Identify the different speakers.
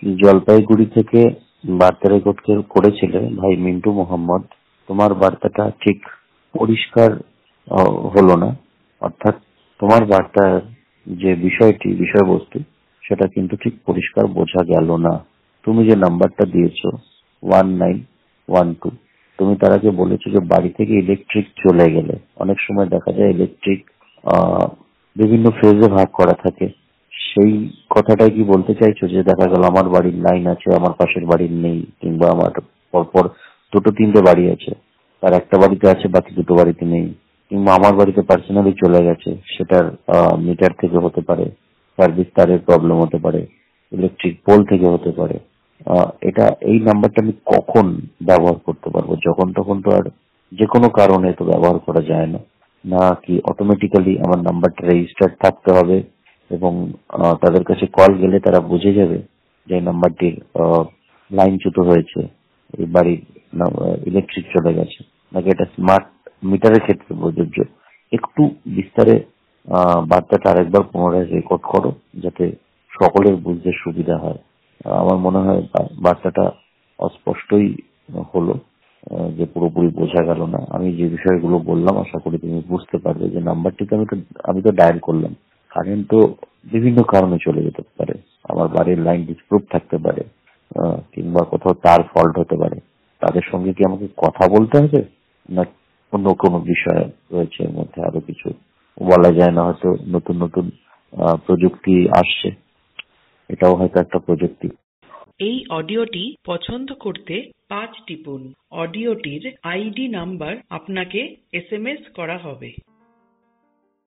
Speaker 1: জলপাইগুড়ি থেকে বার্তা রেকর্ড করেছিলে ভাই মিন্টু মোহাম্মদ। তোমার বার্তাটা ঠিক পরিষ্কার হলো না, অর্থাৎ তোমার বার্তার যে বিষয়বস্তু সেটা কিন্তু ঠিক পরিষ্কার বোঝা গেল না। তুমি যে নাম্বারটা দিয়েছো 1912, তুমি তার আগে বলেছো যে বাড়ি থেকে ইলেকট্রিক চলে গেলে। অনেক সময় দেখা যায় ইলেকট্রিক বিভিন্ন ফেজে ভাগ করা থাকে। সেই কথাটাই কি বলতে চাইছো যে দেখা গেল আমার বাড়ির লাইন আছে, আমার পাশের বাড়ির নেই, কিংবা আমার পরপর দুটো তিনটে বাড়ি আছে, তার একটা বাড়িতে আছে বাকি দুটো বাড়িতে নেই, কিংবা আমার বাড়িতে পার্সোনালি চলে গেছে, সেটার মিটার থেকে হতে পারে, সার্ভিস তারের প্রবলেম হতে পারে, ইলেকট্রিক পোল থেকে হতে পারে। এই নাম্বারটা আমি কখন ব্যবহার করতে পারবো? যখন তখন তো আর যে কোনো কারণে তো ব্যবহার করা যায় না, নাকি অটোমেটিক্যালি আমার নাম্বারটা রেজিস্টার্ড থাকতে হবে এবং তাদের কাছে কল গেলে তারা বুঝে যাবে যে নাম্বারটির লাইনচ্যুত হয়েছে, এই বাড়ির ইলেকট্রিক চলে গেছে, নাকি এটা স্মার্ট মিটারের ক্ষেত্রে প্রযোজ্য? একটু বিস্তারে বার্তাটা আরেকবার পুনরায় রেকর্ড করো, যাতে সকলের বুঝতে সুবিধা হয়। আমার মনে হয় বার্তাটা অস্পষ্টই হলো, যে পুরোপুরি বোঝা গেল না। আমি যে বিষয়গুলো বললাম আশা করি তুমি বুঝতে পারবে যে নাম্বারটিকে আমি তো ডায়াল করলাম, কারেন্ট তো বিভিন্ন কারণে চলে যেতে পারে, আমার বাড়ির লাইন ডিসপ্রুভ থাকতে পারে, কিংবা কোথাও তার ফল্ট হতে পারে। তাদের সঙ্গে কি আমাকে কথা বলতে হবে, না অন্য কোনো বিষয় রয়েছে এর মধ্যে? আরো কিছু বলা যায় না, হয়তো নতুন নতুন প্রযুক্তি আসছে, এটাও হয়তো একটা প্রযুক্তি।
Speaker 2: এই অডিওটি পছন্দ করতে 5 টিপুন। অডিওটির আইডি নাম্বার আপনাকে SMS করা হবে।